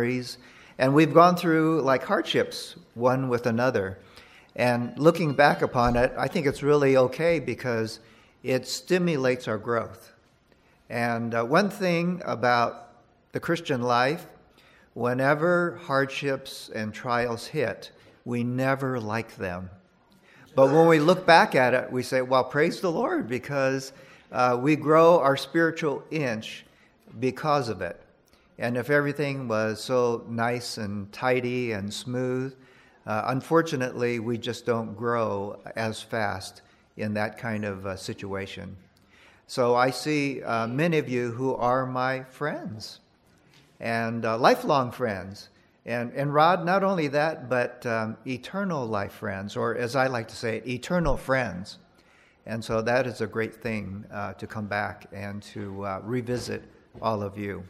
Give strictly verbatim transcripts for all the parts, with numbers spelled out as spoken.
memories. And we've gone through like hardships, one with another. And looking back upon it, I think it's really okay because it stimulates our growth. And uh, one thing about the Christian life, whenever hardships and trials hit, we never like them. But when we look back at it, we say, well, praise the Lord, because uh, we grow our spiritual inch because of it. And if everything was so nice and tidy and smooth, uh, unfortunately, we just don't grow as fast in that kind of uh, situation. So I see uh, many of you who are my friends and uh, lifelong friends. And, and Rod, not only that, but um, eternal life friends, or as I like to say it, eternal friends. And so that is a great thing uh, to come back and to uh, revisit all of you.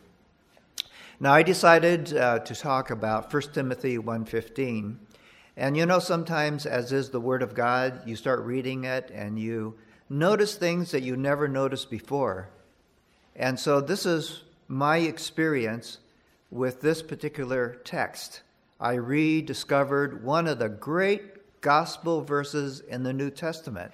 Now, I decided uh, to talk about First Timothy one fifteen. And you know, sometimes, as is the Word of God, you start reading it and you notice things that you never noticed before. And so this is my experience with this particular text. I rediscovered one of the great gospel verses in the New Testament.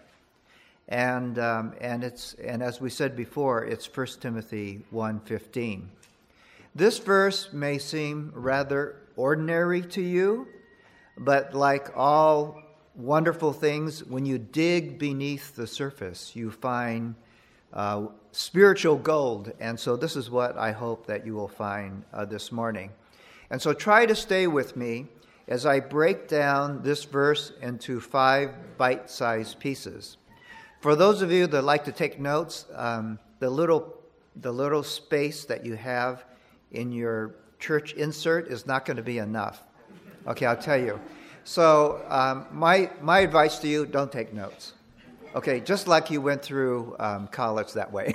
And um, and it's and as we said before, it's First Timothy one fifteen. This verse may seem rather ordinary to you, but like all wonderful things, when you dig beneath the surface, you find uh, spiritual gold. And so this is what I hope that you will find uh, this morning. And so try to stay with me as I break down this verse into five bite-sized pieces. For those of you that like to take notes, um, the little the little space that you have in your church insert is not going to be enough. Okay, I'll tell you. So um, my my advice to you, don't take notes. Okay, just like you went through um, college that way.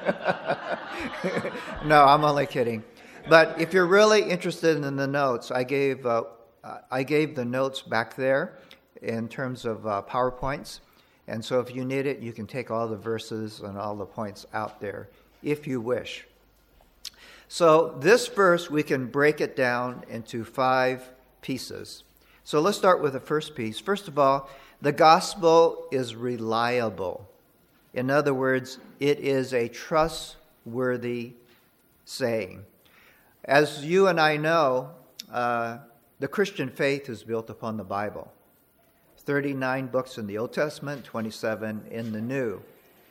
No, I'm only kidding. But if you're really interested in the notes, I gave uh, I gave the notes back there in terms of uh, PowerPoints. And so if you need it, you can take all the verses and all the points out there if you wish. So this verse, we can break it down into five pieces. So let's start with the first piece. First of all, the gospel is reliable. In other words, it is a trustworthy saying. As you and I know, uh, the Christian faith is built upon the Bible. thirty-nine books in the Old Testament, twenty-seven in the New.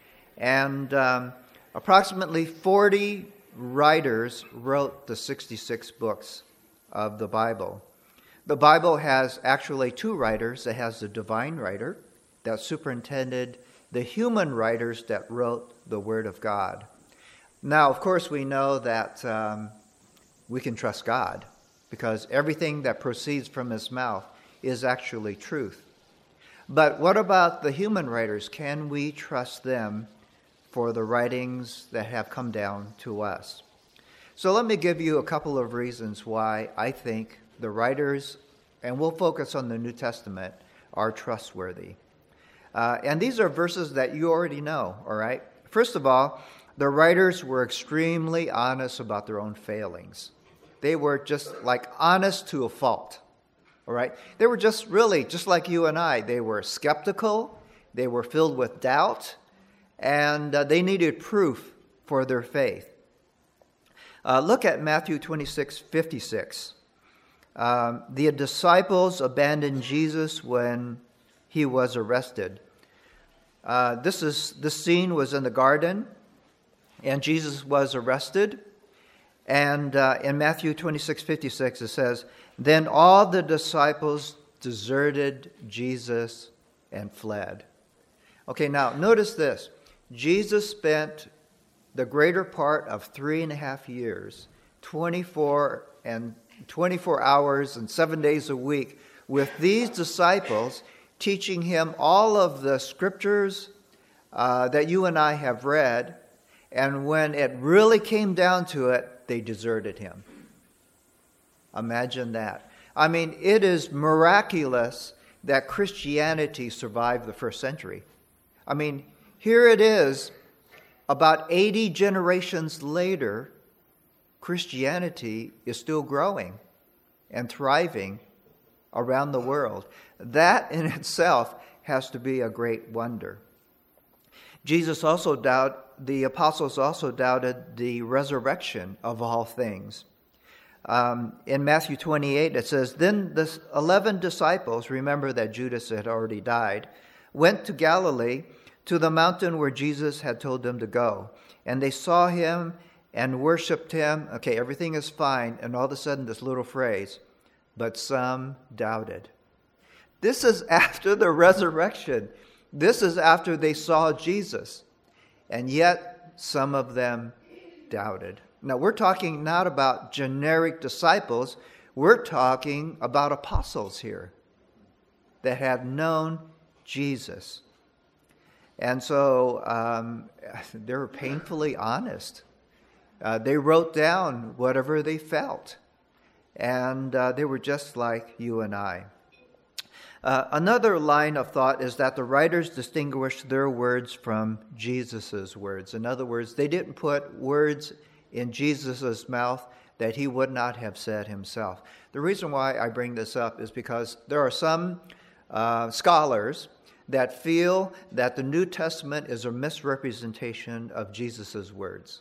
And um, approximately forty writers wrote the sixty-six books of the Bible. The Bible has actually two writers. It has the divine writer that superintended the human writers that wrote the Word of God. Now, of course, we know that um, we can trust God because everything that proceeds from His mouth is actually truth. But what about the human writers? Can we trust them for the writings that have come down to us? So let me give you a couple of reasons why I think the writers, and we'll focus on the New Testament, are trustworthy. Uh, and these are verses that you already know, all right? First of all, the writers were extremely honest about their own failings. They were just like honest to a fault. All right? They were just really, just like you and I, they were skeptical, they were filled with doubt, and uh, they needed proof for their faith. Uh, look at Matthew twenty-six fifty-six. Um, the disciples abandoned Jesus when he was arrested. Uh, this is the scene was in the garden, and Jesus was arrested. And uh, in Matthew twenty-six fifty-six, it says, "Then all the disciples deserted Jesus and fled." Okay, now notice this. Jesus spent the greater part of three and a half years, twenty-four and twenty-four hours and seven days a week with these disciples, teaching him all of the scriptures uh, that you and I have read. And when it really came down to it, they deserted him. Imagine that. I mean, it is miraculous that Christianity survived the first century. I mean, here it is, about eighty generations later, Christianity is still growing and thriving around the world. That in itself has to be a great wonder. Jesus also doubted, the apostles also doubted the resurrection of all things. Um, in Matthew twenty-eight, it says, Then the eleven disciples, remember that Judas had already died, went to Galilee, to the mountain where Jesus had told them to go. And they saw him and worshipped him. Okay, everything is fine. And all of a sudden, this little phrase, but some doubted. This is after the resurrection. This is after they saw Jesus. And yet, some of them doubted. Now, we're talking not about generic disciples. We're talking about apostles here that had known Jesus. And so um, they were painfully honest. Uh, they wrote down whatever they felt. And uh, they were just like you and I. Uh, another line of thought is that the writers distinguished their words from Jesus' words. In other words, they didn't put words in Jesus' mouth that he would not have said himself. The reason why I bring this up is because there are some uh, scholars that feel that the New Testament is a misrepresentation of Jesus' words.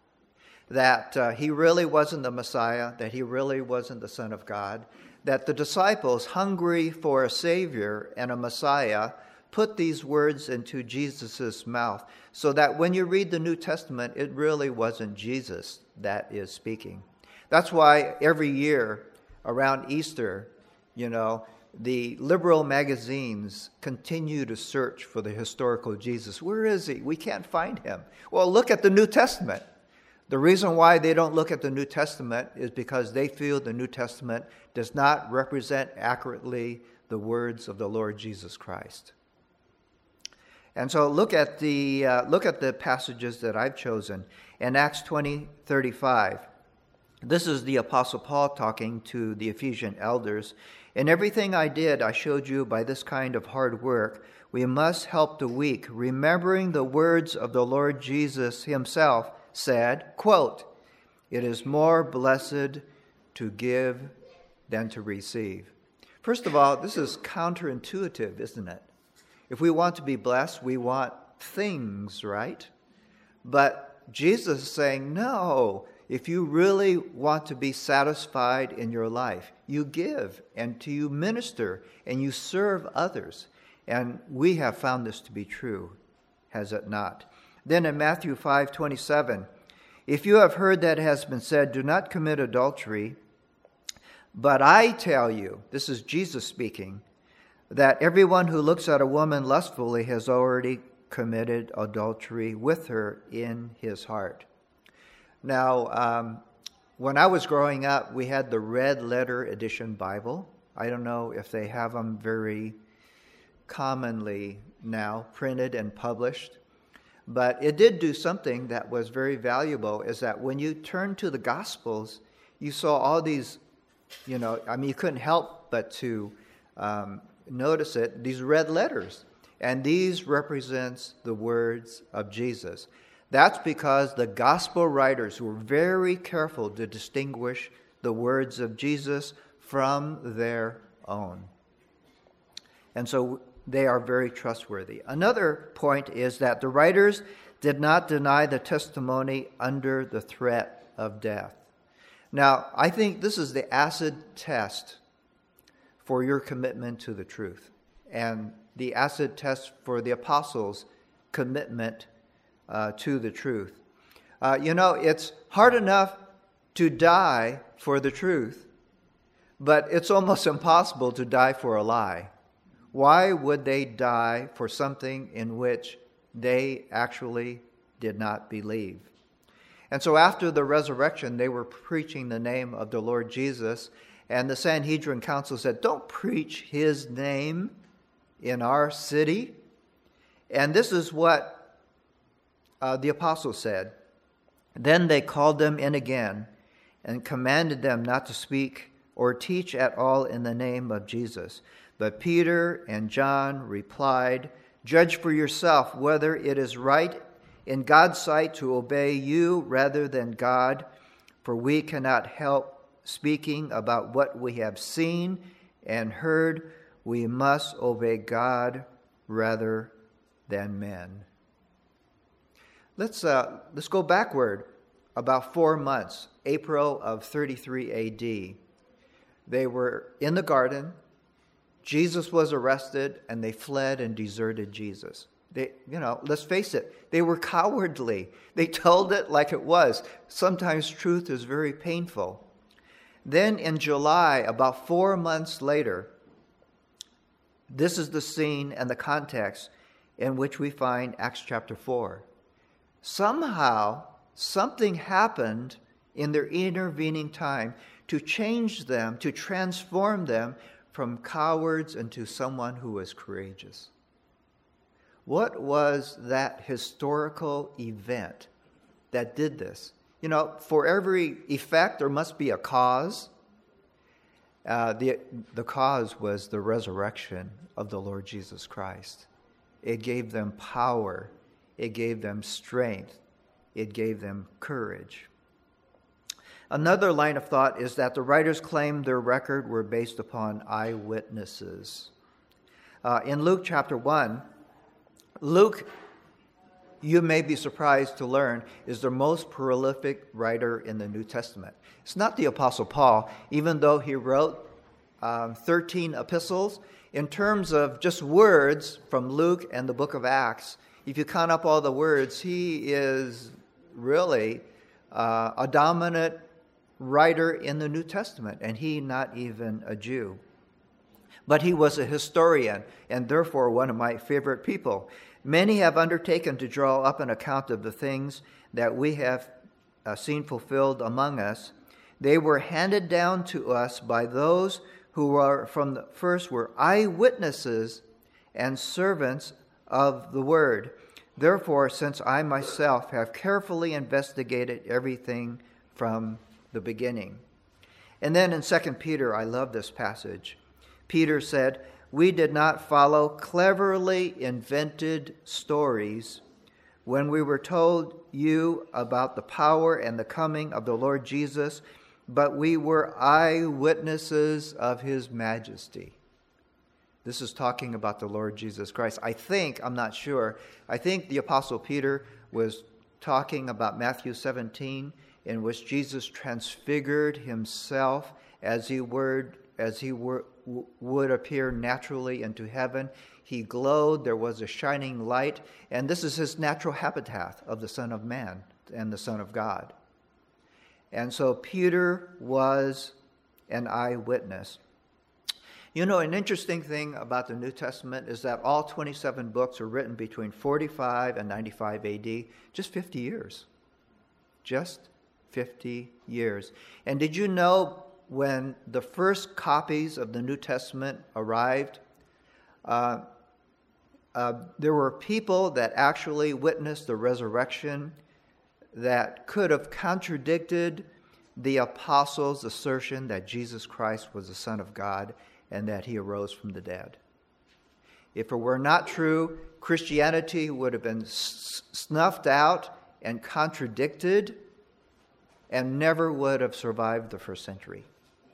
That uh, he really wasn't the Messiah, that he really wasn't the Son of God, that the disciples, hungry for a Savior and a Messiah, put these words into Jesus' mouth, so that when you read the New Testament, it really wasn't Jesus that is speaking. That's why every year around Easter, you know, the liberal magazines continue to search for the historical Jesus. Where is he? We can't find him. Well, look at the New Testament. The reason why they don't look at the New Testament is because they feel the New Testament does not represent accurately the words of the Lord Jesus Christ. And so look at the uh, look at the passages that I've chosen. In Acts twenty thirty-five, this is the Apostle Paul talking to the Ephesian elders. In everything I did, I showed you by this kind of hard work, we must help the weak, remembering the words of the Lord Jesus himself said, quote, it is more blessed to give than to receive. First of all, this is counterintuitive, isn't it? If we want to be blessed, we want things, right? But Jesus is saying, no, if you really want to be satisfied in your life, you give and to you minister and you serve others. And we have found this to be true, has it not? Then in Matthew five twenty-seven, if you have heard that it has been said, do not commit adultery, but I tell you, this is Jesus speaking, that everyone who looks at a woman lustfully has already committed adultery with her in his heart. Now, um, when I was growing up, we had the red letter edition Bible. I don't know if they have them very commonly now, printed and published. But it did do something that was very valuable, is that when you turned to the Gospels, you saw all these, you know, I mean, you couldn't help but to um, notice it, these red letters. And these represents the words of Jesus. That's because the gospel writers were very careful to distinguish the words of Jesus from their own. And so they are very trustworthy. Another point is that the writers did not deny the testimony under the threat of death. Now, I think this is the acid test for your commitment to the truth, and the acid test for the apostles' commitment uh, to the truth. Uh, you know, it's hard enough to die for the truth, but it's almost impossible to die for a lie. Why would they die for something in which they actually did not believe? And so after the resurrection, they were preaching the name of the Lord Jesus, and the Sanhedrin Council said, don't preach his name in our city. And this is what uh, the apostles said. Then they called them in again and commanded them not to speak or teach at all in the name of Jesus. But Peter and John replied, judge for yourself whether it is right in God's sight to obey you rather than God For we cannot help speaking about what we have seen and heard. We must obey God rather than men. Let's uh, let's go backward about four months, April of thirty-three A D. They were in the garden. Jesus was arrested, and they fled and deserted Jesus. They, you know, let's face it, they were cowardly. They told it like it was. Sometimes truth is very painful. Then in July, about four months later, this is the scene and the context in which we find Acts chapter four. Somehow, something happened in their intervening time to change them, to transform them from cowards into someone who was courageous. What was that historical event that did this? You know, for every effect, there must be a cause. Uh, the, the cause was the resurrection of the Lord Jesus Christ. It gave them power. It gave them strength. It gave them courage. Another line of thought is that the writers claimed their record were based upon eyewitnesses. Uh, in Luke chapter one, Luke, you may be surprised to learn, is the most prolific writer in the New Testament. It's not the Apostle Paul, even though he wrote um, thirteen epistles. In terms of just words from Luke and the book of Acts, if you count up all the words, he is really uh, a dominant writer in the New Testament, and he not even a Jew. But he was a historian, and therefore one of my favorite people. Many have undertaken to draw up an account of the things that we have uh, seen fulfilled among us. They were handed down to us by those who were from the first were eyewitnesses and servants of the word. Therefore, since I myself have carefully investigated everything from the beginning. And then in Second Peter, I love this passage. Peter said, "We did not follow cleverly invented stories when we were told you about the power and the coming of the Lord Jesus, but we were eyewitnesses of his majesty." This is talking about the Lord Jesus Christ. I think, I'm not sure, I think the Apostle Peter was talking about Matthew seventeen, in which Jesus transfigured himself as he would, as he were, would appear naturally into heaven. He glowed, there was a shining light, and this is his natural habitat of the Son of Man and the Son of God. And so Peter was an eyewitness. You know, an interesting thing about the New Testament is that all twenty-seven books are written between forty-five and ninety-five A D, just fifty years. Just fifty years. And did you know when the first copies of the New Testament arrived, uh, uh, there were people that actually witnessed the resurrection that could have contradicted the apostles' assertion that Jesus Christ was the Son of God and that he arose from the dead. If it were not true, Christianity would have been s- snuffed out and contradicted and never would have survived the first century.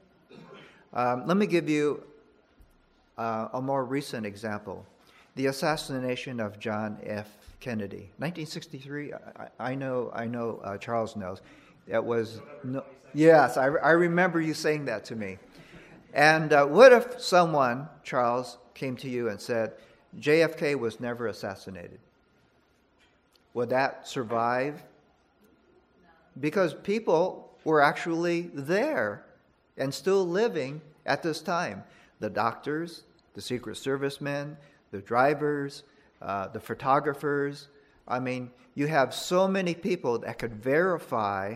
Um, let me give you uh, a more recent example. The assassination of John F. Kennedy. nineteen sixty-three, I, I know, I know uh, Charles knows. That was, no, yes, I, I remember you saying that to me. And uh, what if someone, Charles, came to you and said, J F K was never assassinated? Would that survive? Because people were actually there and still living at this time. The doctors, the Secret Service men, the drivers, uh, the photographers. I mean, you have so many people that could verify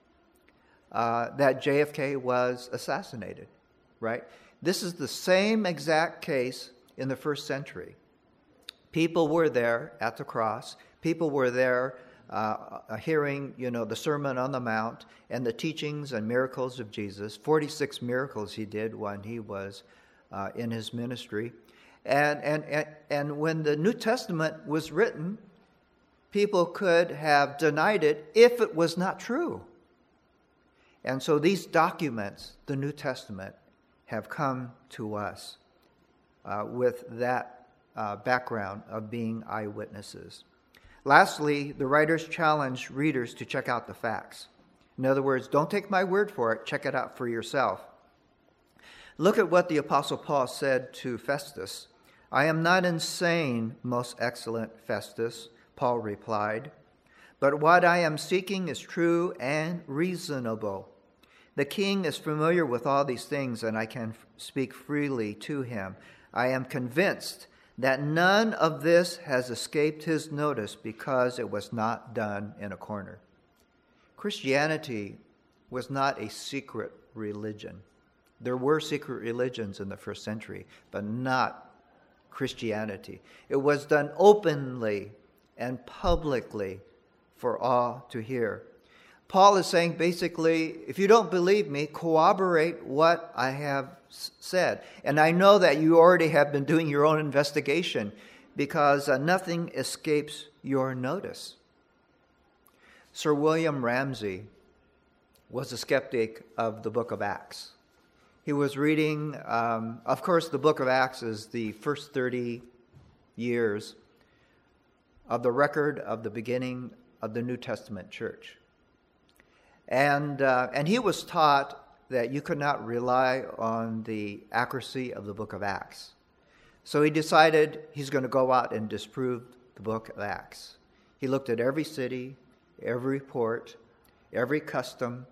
uh, that J F K was assassinated, right? This is the same exact case in the first century. People were there at the cross. People were there uh, hearing, you know, the Sermon on the Mount and the teachings and miracles of Jesus. forty-six miracles he did when he was uh, in his ministry. And, and, and, and when the New Testament was written, people could have denied it if it was not true. And so these documents, the New Testament, have come to us uh, with that uh, background of being eyewitnesses. Lastly, the writers challenge readers to check out the facts. In other words, don't take my word for it, check it out for yourself. Look at what the Apostle Paul said to Festus. "I am not insane, most excellent Festus," Paul replied, "but what I am seeking is true and reasonable. The king is familiar with all these things, and I can speak freely to him. I am convinced that none of this has escaped his notice because it was not done in a corner." Christianity was not a secret religion. There were secret religions in the first century, but not Christianity. It was done openly and publicly for all to hear. Paul is saying basically, if you don't believe me, corroborate what I have said. And I know that you already have been doing your own investigation because uh, nothing escapes your notice. Sir William Ramsay was a skeptic of the book of Acts. He was reading, um, of course, the book of Acts is the first thirty years of the record of the beginning of the New Testament church. And, uh, and he was taught that you could not rely on the accuracy of the book of Acts. So he decided he's going to go out and disprove the book of Acts. He looked at every city, every port, every custom,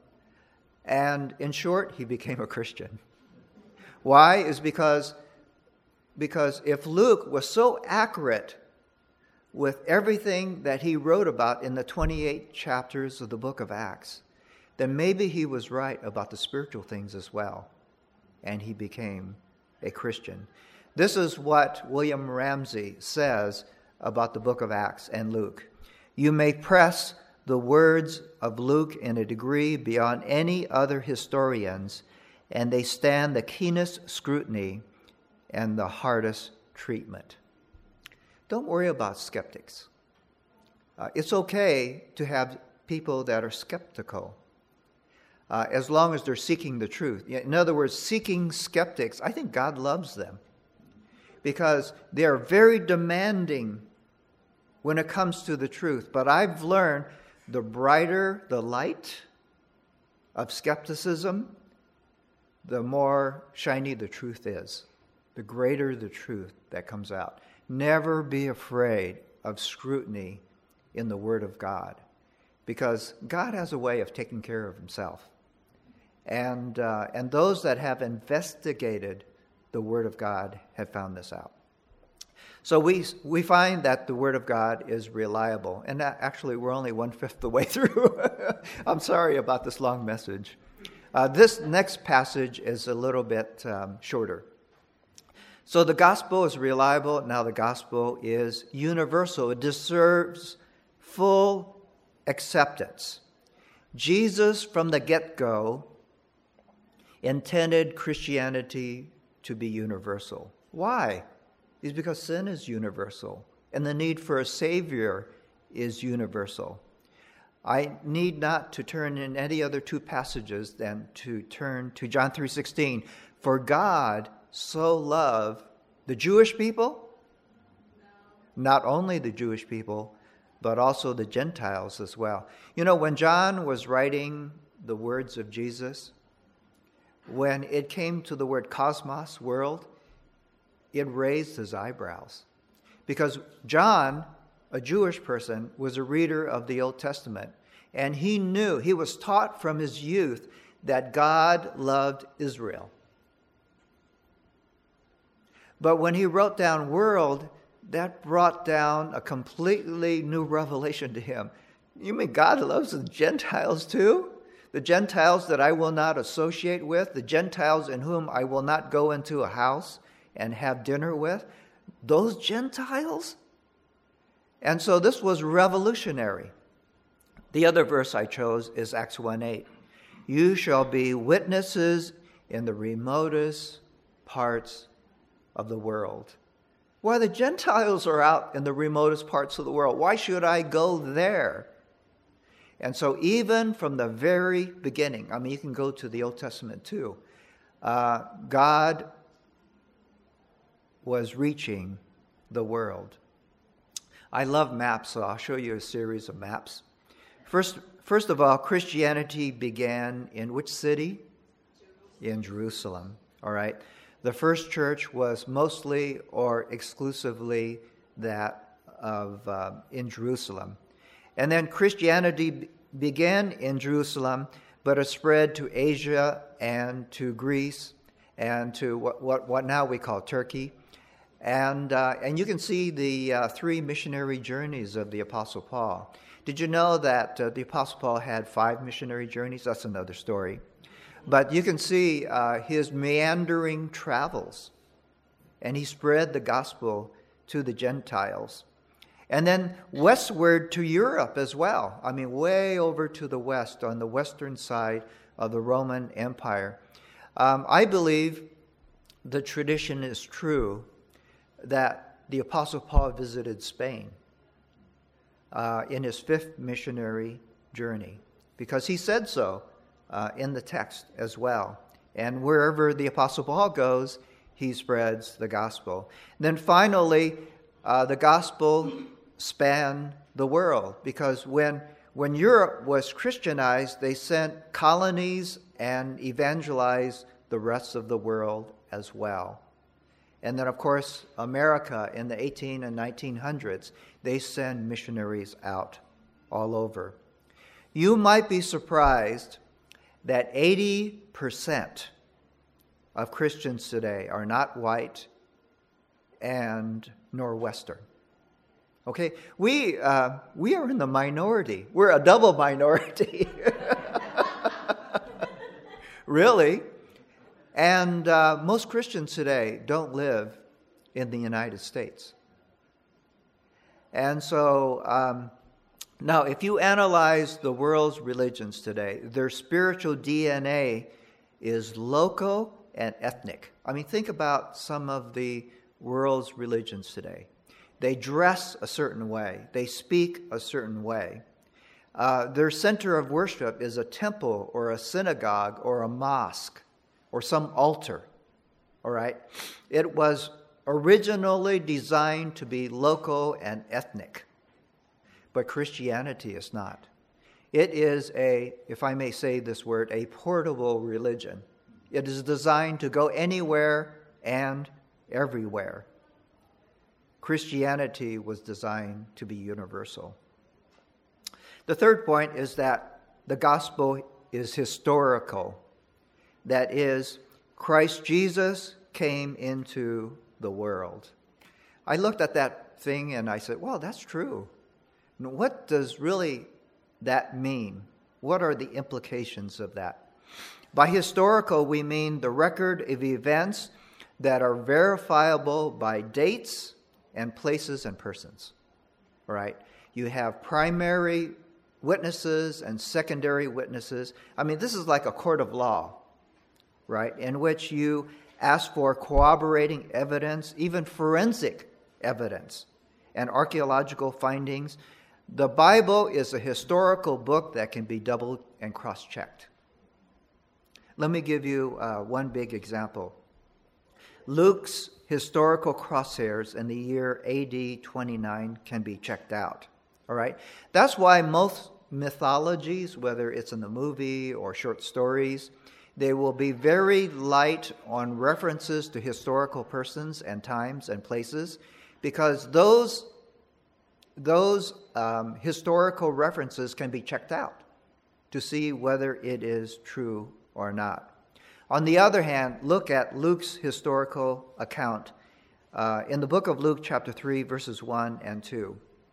and in short, he became a Christian. Why? Is because, because if Luke was so accurate with everything that he wrote about in the twenty-eight chapters of the book of Acts, then maybe he was right about the spiritual things as well, and he became a Christian. This is what William Ramsay says about the book of Acts and Luke. "You may press the words of Luke in a degree beyond any other historians, and they stand the keenest scrutiny and the hardest treatment." Don't worry about skeptics. Uh, it's okay to have people that are skeptical, uh, as long as they're seeking the truth. In other words, seeking skeptics, I think God loves them because they are very demanding when it comes to the truth. But I've learned the brighter the light of skepticism, the more shiny the truth is, the greater the truth that comes out. Never be afraid of scrutiny in the Word of God, because God has a way of taking care of himself. And, uh, and those that have investigated the Word of God have found this out. So we we find that the Word of God is reliable. And that, actually, we're only one-fifth the way through. I'm sorry about this long message. Uh, this next passage is a little bit um, shorter. So the gospel is reliable. Now the gospel is universal. It deserves full acceptance. Jesus, from the get-go, intended Christianity to be universal. Why? It's because sin is universal, and the need for a Savior is universal. I need not to turn in any other two passages than to turn to John three sixteen. For God so loved the Jewish people, no. Not only the Jewish people, but also the Gentiles as well. You know, when John was writing the words of Jesus, when it came to the word cosmos, world, it raised his eyebrows. Because John, a Jewish person, was a reader of the Old Testament. And he knew, he was taught from his youth that God loved Israel. But when he wrote down world, that brought down a completely new revelation to him. You mean God loves the Gentiles too? The Gentiles that I will not associate with, the Gentiles in whom I will not go into a house and have dinner with, those Gentiles? And so this was revolutionary. The other verse I chose is Acts one eight. You shall be witnesses in the remotest parts of the world. Why, the Gentiles are out in the remotest parts of the world. Why should I go there? And so even from the very beginning, I mean, you can go to the Old Testament too, uh, God was reaching the world. I love maps, so I'll show you a series of maps. First, first of all, Christianity began in which city? In Jerusalem, all right? The first church was mostly or exclusively that of uh, in Jerusalem. And then Christianity b- began in Jerusalem, but it spread to Asia and to Greece and to what, what, what now we call Turkey. And uh, and you can see the uh, three missionary journeys of the Apostle Paul. Did you know that uh, the Apostle Paul had five missionary journeys? That's another story. But you can see uh, his meandering travels, and he spread the gospel to the Gentiles. And then westward to Europe as well. I mean, way over to the west, on the western side of the Roman Empire. Um, I believe the tradition is true that the Apostle Paul visited Spain uh, in his fifth missionary journey, because he said so uh, in the text as well. And wherever the Apostle Paul goes, he spreads the gospel. And then finally, uh, the gospel spanned the world, because when when Europe was Christianized, they sent colonies and evangelized the rest of the world as well. And then, of course, America in the eighteen and nineteen hundreds, they send missionaries out all over. You might be surprised that eighty percent of Christians today are not white and nor Western. Okay, we uh, we are in the minority. We're a double minority. Really. And uh, most Christians today don't live in the United States. And so, um, now if you analyze the world's religions today, their spiritual D N A is local and ethnic. I mean, think about some of the world's religions today. They dress a certain way. They speak a certain way. Uh, their center of worship is a temple or a synagogue or a mosque or some altar, all right? It was originally designed to be local and ethnic, but Christianity is not. It is a, if I may say this word, a portable religion. It is designed to go anywhere and everywhere. Christianity was designed to be universal. The third point is that the gospel is historical. That is, Christ Jesus came into the world. I looked at that thing and I said, well, that's true. What does really that mean? What are the implications of that? By historical, we mean the record of events that are verifiable by dates and places and persons. All right? You have primary witnesses and secondary witnesses. I mean, this is like a court of law, right, in which you ask for corroborating evidence, even forensic evidence, and archaeological findings. The Bible is a historical book that can be double and cross-checked. Let me give you uh, one big example. Luke's historical crosshairs in the year A D twenty-nine can be checked out. All right? That's why most mythologies, whether it's in the movie or short stories, they will be very light on references to historical persons and times and places, because those, those um, historical references can be checked out to see whether it is true or not. On the other hand, look at Luke's historical account uh, in the book of Luke, chapter three, verses one and two.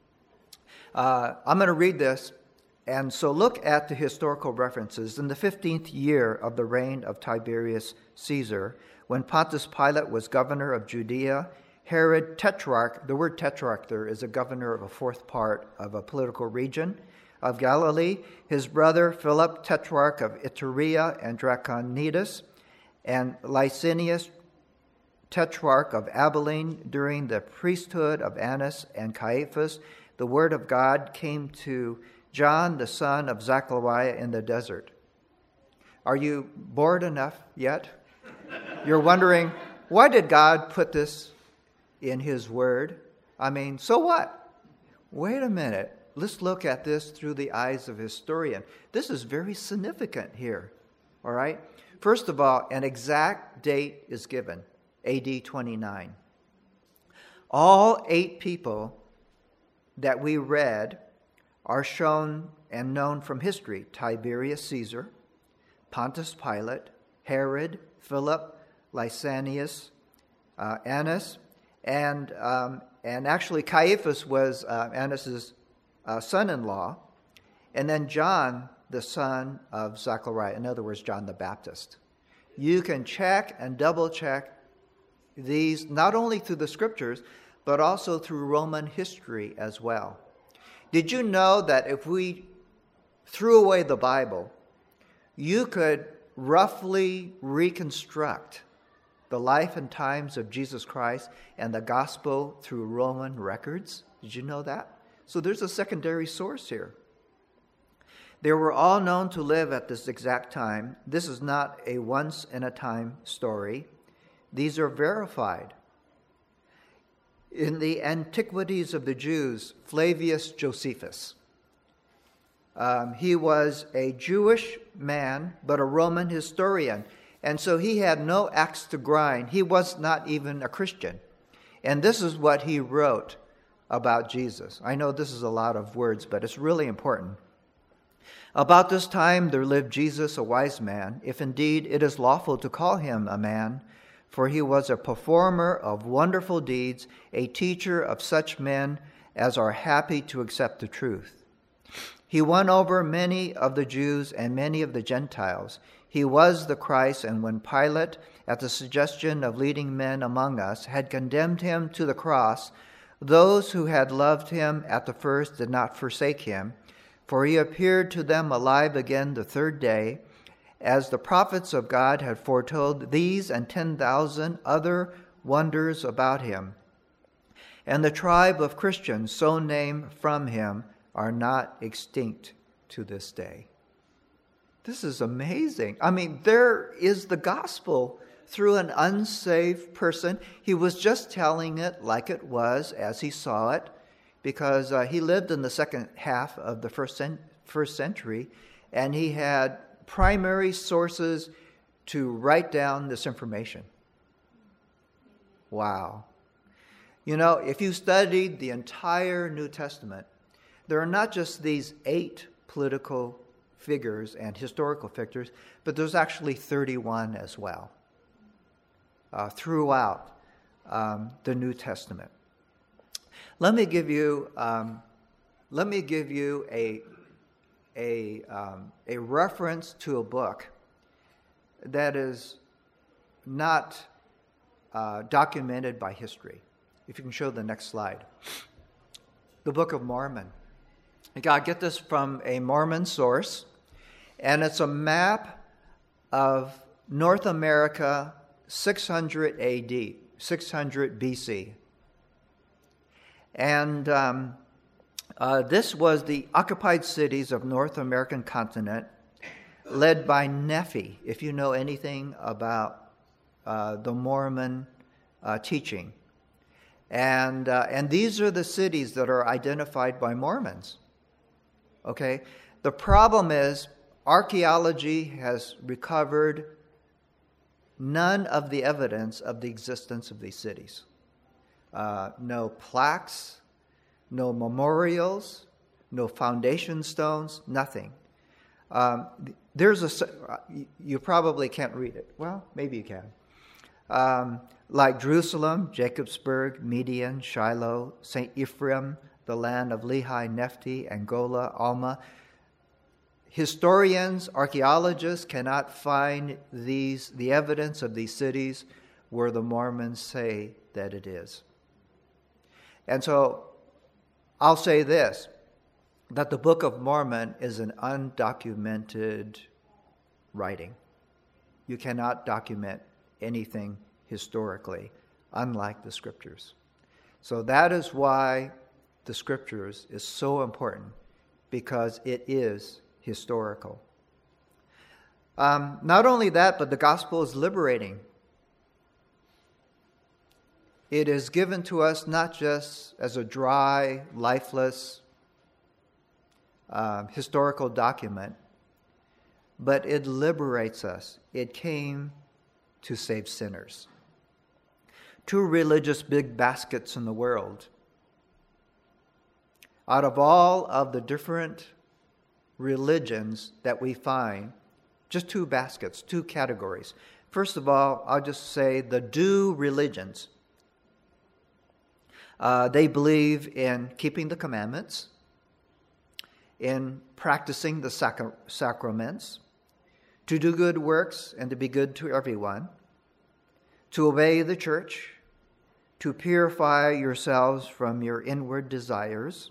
Uh, I'm going to read this. And so look at the historical references. In the fifteenth year of the reign of Tiberius Caesar, when Pontius Pilate was governor of Judea, Herod Tetrarch, the word tetrarch there is a governor of a fourth part of a political region of Galilee, his brother Philip, Tetrarch of Iturea and Trachonitis, and Licinius, Tetrarch of Abilene, during the priesthood of Annas and Caiaphas, the word of God came to John, the son of Zechariah in the desert. Are you bored enough yet? You're wondering, why did God put this in his word? I mean, so what? Wait a minute. Let's look at this through the eyes of a historian. This is very significant here, all right? First of all, an exact date is given, A D twenty-nine. All eight people that we read are shown and known from history: Tiberius Caesar, Pontius Pilate, Herod, Philip, Lysanias, uh, Annas, and um, and actually Caiaphas was uh, Annas' uh, son-in-law, and then John, the son of Zechariah, in other words, John the Baptist. You can check and double-check these not only through the scriptures, but also through Roman history as well. Did you know that if we threw away the Bible, you could roughly reconstruct the life and times of Jesus Christ and the gospel through Roman records? Did you know that? So there's a secondary source here. They were all known to live at this exact time. This is not a once-in-a-time story. These are verified. In the Antiquities of the Jews, Flavius Josephus, um, he was a Jewish man, but a Roman historian. And so he had no axe to grind. He was not even a Christian. And this is what he wrote about Jesus. I know this is a lot of words, but it's really important. About this time there lived Jesus, a wise man, if indeed it is lawful to call him a man, for he was a performer of wonderful deeds, a teacher of such men as are happy to accept the truth. He won over many of the Jews and many of the Gentiles. He was the Christ, and when Pilate, at the suggestion of leading men among us, had condemned him to the cross, those who had loved him at the first did not forsake him, for he appeared to them alive again the third day, as the prophets of God had foretold these and ten thousand other wonders about him. And the tribe of Christians, so named from him, are not extinct to this day. This is amazing. I mean, there is the gospel through an unsaved person. He was just telling it like it was as he saw it, because uh, he lived in the second half of the first, cent- first century, and he had primary sources to write down this information. Wow. You know, if you studied the entire New Testament, there are not just these eight political figures and historical figures, but there's actually thirty-one as well uh, throughout um, the New Testament. Let me give you, um, let me give you a a um, a reference to a book that is not uh, documented by history. If you can show the next slide, the Book of Mormon. You got to get this from a Mormon source, and it's a map of North America, six hundred A D, six hundred B C. And um, uh, this was the occupied cities of North American continent, led by Nephi, if you know anything about uh, the Mormon uh, teaching. And uh, and these are the cities that are identified by Mormons. Okay? The problem is archaeology has recovered none of the evidence of the existence of these cities. Uh, no plaques, no memorials, no foundation stones, nothing. Um, there's a, you probably can't read it. Well, maybe you can. Um, like Jerusalem, Jacobsburg, Median, Shiloh, Saint Ephraim, the land of Lehi, Nephte, Angola, Alma. Historians, archaeologists cannot find these the evidence of these cities where the Mormons say that it is. And so I'll say this, that the Book of Mormon is an undocumented writing. You cannot document anything historically, unlike the Scriptures. So that is why the Scriptures is so important because it is historical. Um, not only that, but the gospel is liberating. It is given to us not just as a dry, lifeless, uh, historical document, but it liberates us. It came to save sinners. Two religious big baskets in the world. Out of all of the different religions that we find, just two baskets, two categories. First of all, I'll just say the do religions. Uh, they believe in keeping the commandments, in practicing the sacra- sacraments, to do good works and to be good to everyone, to obey the church, to purify yourselves from your inward desires.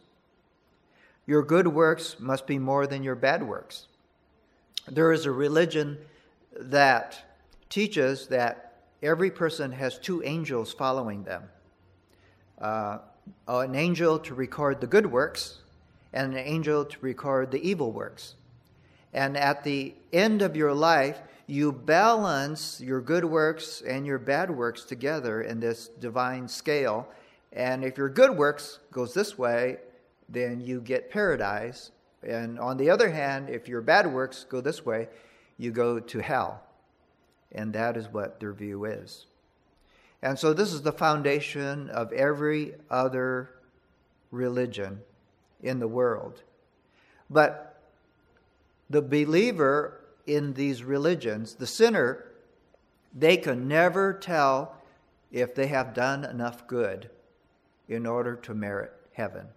Your good works must be more than your bad works. There is a religion that teaches that every person has two angels following them. Uh, an angel to record the good works and an angel to record the evil works. And at the end of your life, you balance your good works and your bad works together in this divine scale. And if your good works goes this way, then you get paradise. And on the other hand, if your bad works go this way, you go to hell. And that is what their view is. And so this is the foundation of every other religion in the world. But the believer in these religions, the sinner, they can never tell if they have done enough good in order to merit heaven.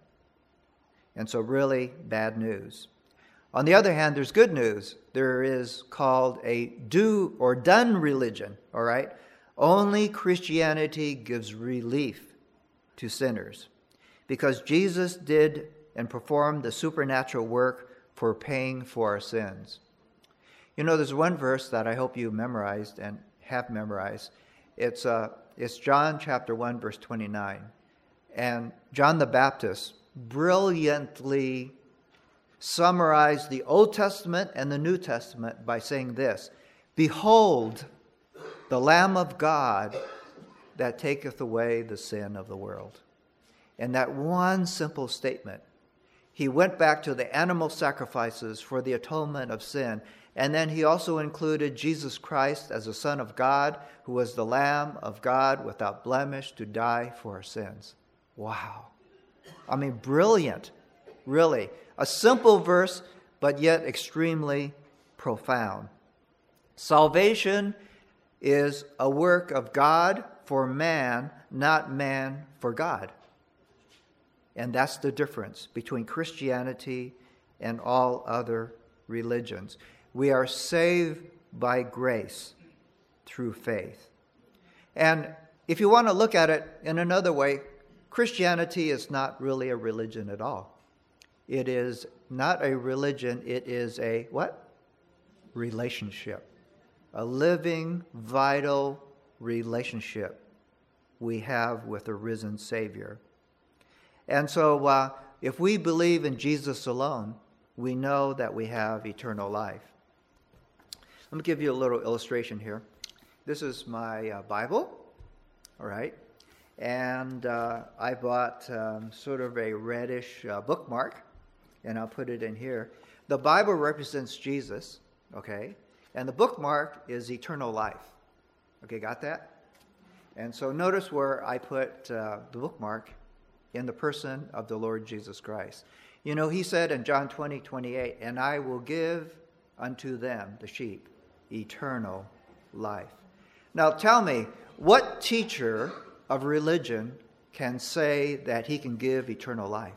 And so really bad news. On the other hand, there's good news. There is called a do or done religion, all right? Only Christianity gives relief to sinners because Jesus did and performed the supernatural work for paying for our sins. You know, there's one verse that I hope you memorized and have memorized. It's uh, it's John chapter one, verse twenty-nine. And John the Baptist brilliantly summarized the Old Testament and the New Testament by saying this: "Behold, the Lamb of God that taketh away the sin of the world." And that one simple statement, he went back to the animal sacrifices for the atonement of sin. And then he also included Jesus Christ as the Son of God, who was the Lamb of God without blemish to die for our sins. Wow. I mean, brilliant, really. A simple verse, but yet extremely profound. Salvation is a work of God for man, not man for God. And that's the difference between Christianity and all other religions. We are saved by grace through faith. And if you want to look at it in another way, Christianity is not really a religion at all. It is not a religion, it is a what? Relationship. A living, vital relationship we have with a risen Savior. And so uh, if we believe in Jesus alone, we know that we have eternal life. Let me give you a little illustration here. This is my uh, Bible, all right? And uh, I bought um, sort of a reddish uh, bookmark, and I'll put it in here. The Bible represents Jesus, okay? And the bookmark is eternal life. Okay, got that? And so notice where I put uh, the bookmark in the person of the Lord Jesus Christ. You know, he said in John twenty, twenty-eight, "And I will give unto them," the sheep, "eternal life." Now tell me, what teacher of religion can say that he can give eternal life?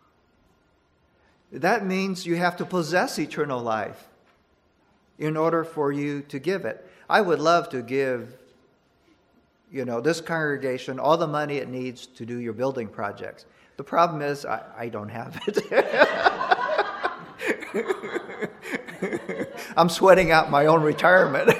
That means you have to possess eternal life in order for you to give it. I would love to give, you know, this congregation all the money it needs to do your building projects. The problem is I, I don't have it. I'm sweating out my own retirement.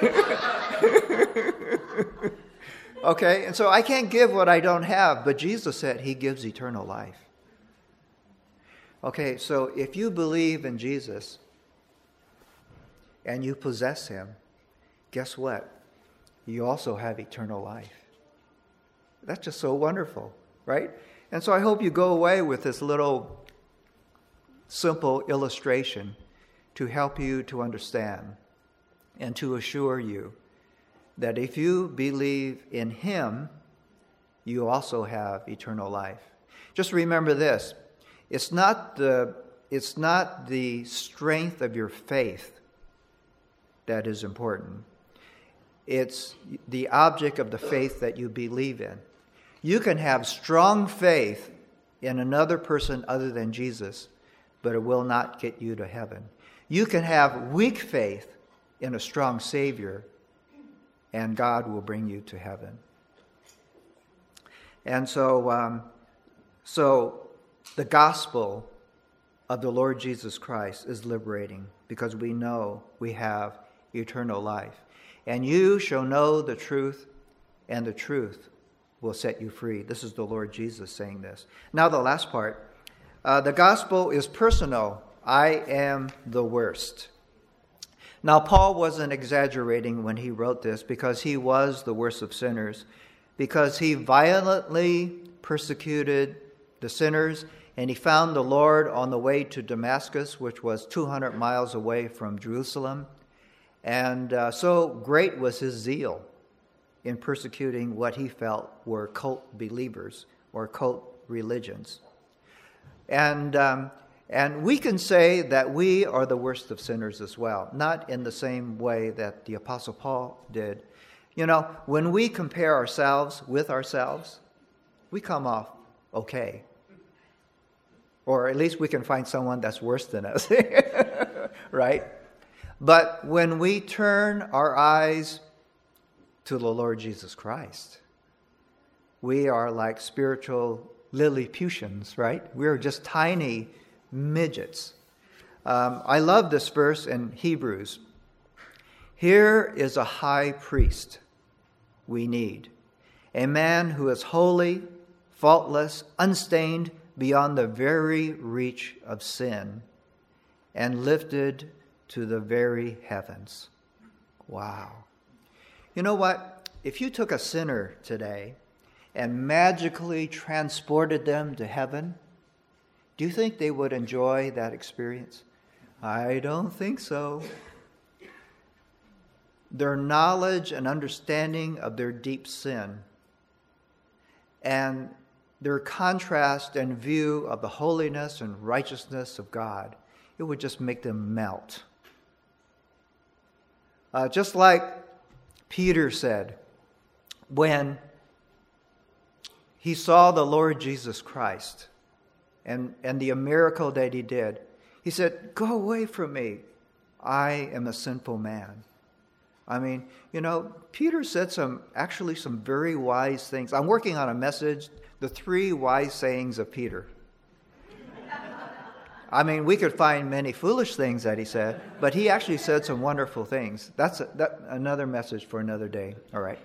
Okay, and so I can't give what I don't have, but Jesus said he gives eternal life. Okay, so if you believe in Jesus and you possess him, guess what? You also have eternal life. That's just so wonderful, right? And so I hope you go away with this little simple illustration to help you to understand and to assure you that if you believe in him, you also have eternal life. Just remember this. It's not the, it's not the strength of your faith that is important. It's the object of the faith that you believe in. You can have strong faith in another person other than Jesus, but it will not get you to heaven. You can have weak faith in a strong Savior, and God will bring you to heaven. And so, um, so the gospel of the Lord Jesus Christ is liberating because we know we have eternal life. And you shall know the truth, and the truth will set you free. This is the Lord Jesus saying this. Now the last part. Uh, the gospel is personal. I am the worst. Now Paul wasn't exaggerating when he wrote this because he was the worst of sinners, because he violently persecuted the sinners, and he found the Lord on the way to Damascus, which was two hundred miles away from Jerusalem. And uh, so great was his zeal in persecuting what he felt were cult believers or cult religions. And um, and we can say that we are the worst of sinners as well, not in the same way that the Apostle Paul did. You know, when we compare ourselves with ourselves, we come off okay. Or at least we can find someone that's worse than us, right? But when we turn our eyes to the Lord Jesus Christ, we are like spiritual Lilliputians, right? We're just tiny midgets. Um, I love this verse in Hebrews. Here is a high priest we need, a man who is holy, faultless, unstained, beyond the very reach of sin, and lifted to the very heavens. Wow. You know what? If you took a sinner today and magically transported them to heaven, do you think they would enjoy that experience? I don't think so. Their knowledge and understanding of their deep sin and their contrast and view of the holiness and righteousness of God, it would just make them melt. Uh, just like Peter said when he saw the Lord Jesus Christ and, and the miracle that he did, he said, "Go away from me. I am a sinful man." I mean, you know, Peter said some, actually some very wise things. I'm working on a message, the three wise sayings of Peter. I mean, we could find many foolish things that he said, but he actually said some wonderful things. That's a, that, another message for another day. All right.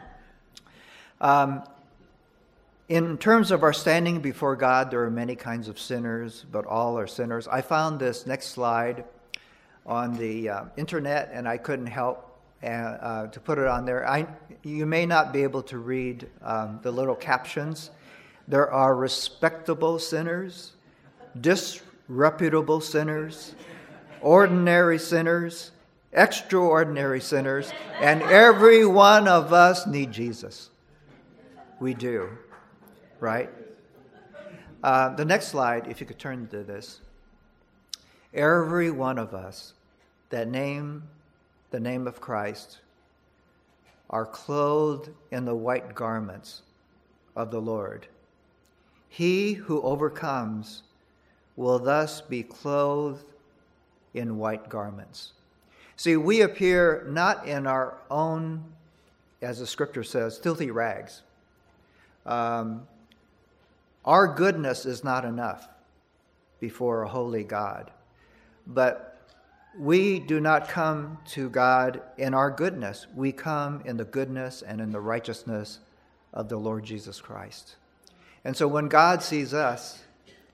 Um, in terms of our standing before God, there are many kinds of sinners, but all are sinners. I found this next slide on the uh, internet, and I couldn't help uh, uh, to put it on there. I, you may not be able to read um, the little captions. There are respectable sinners, disreputable sinners, ordinary sinners, extraordinary sinners, and every one of us need Jesus. We do, right? Uh, the next slide, if you could turn to this. Every one of us that name the name of Christ are clothed in the white garments of the Lord. He who overcomes will thus be clothed in white garments. See, we appear not in our own, as the scripture says, filthy rags. Um, our goodness is not enough before a holy God. But we do not come to God in our goodness. We come in the goodness and in the righteousness of the Lord Jesus Christ. And so when God sees us,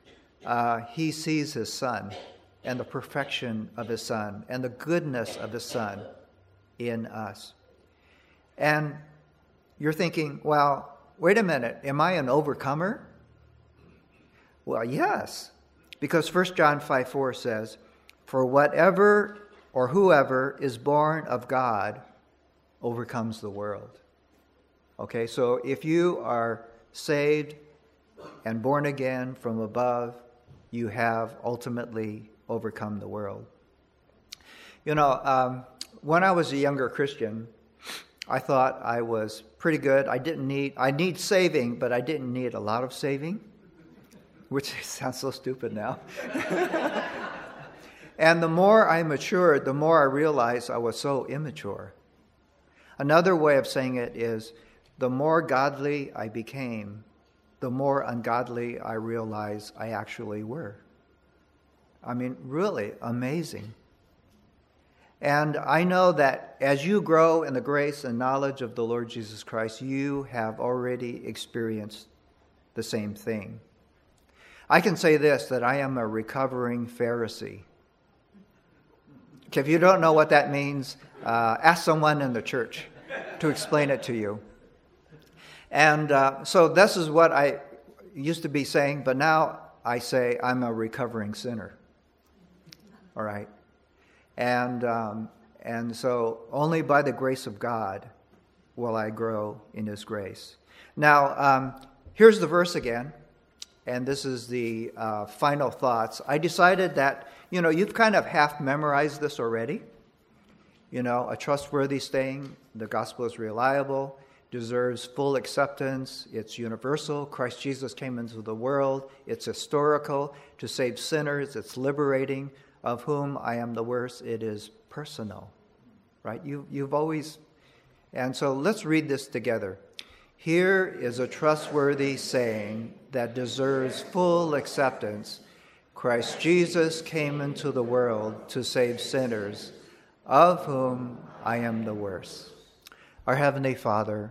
uh, he sees his Son and the perfection of his Son and the goodness of his Son in us. And you're thinking, well, wait a minute, am I an overcomer? Well, yes, because First John five four says, for whatever or whoever is born of God overcomes the world. Okay, so if you are saved and born again from above, you have ultimately overcome the world. You know, um, when I was a younger Christian, I thought I was pretty good. I didn't need, I need saving, but I didn't need a lot of saving, which sounds so stupid now. And the more I matured, the more I realized I was so immature. Another way of saying it is, the more godly I became, the more ungodly I realized I actually were. I mean, really amazing. And I know that as you grow in the grace and knowledge of the Lord Jesus Christ, you have already experienced the same thing. I can say this, that I am a recovering Pharisee. If you don't know what that means, uh, ask someone in the church to explain it to you. And uh, so this is what I used to be saying, but now I say I'm a recovering sinner. All right? And um, and so only by the grace of God will I grow in his grace. Now, um, here's the verse again, and this is the uh, final thoughts. I decided that, you know, you've kind of half memorized this already. You know, a trustworthy saying, the gospel is reliable, deserves full acceptance, it's universal, Christ Jesus came into the world, it's historical, to save sinners, it's liberating, of whom I am the worst, it is personal, right? You, you've always, and so let's read this together. Here is a trustworthy saying that deserves full acceptance. Christ Jesus came into the world to save sinners, of whom I am the worst. Our Heavenly Father,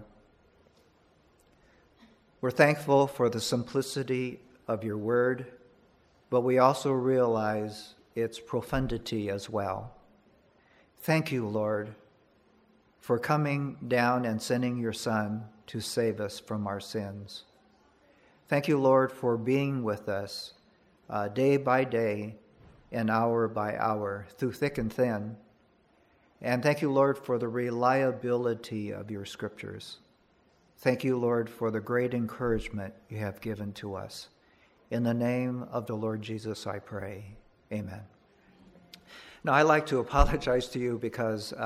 we're thankful for the simplicity of your word, but we also realize its profundity as well. Thank you, Lord, for coming down and sending your Son to save us from our sins. Thank you, Lord, for being with us uh, day by day and hour by hour, through thick and thin. And thank you, Lord, for the reliability of your scriptures. Thank you, Lord, for the great encouragement you have given to us. In the name of the Lord Jesus, I pray. Amen. Now, I'd like to apologize to you because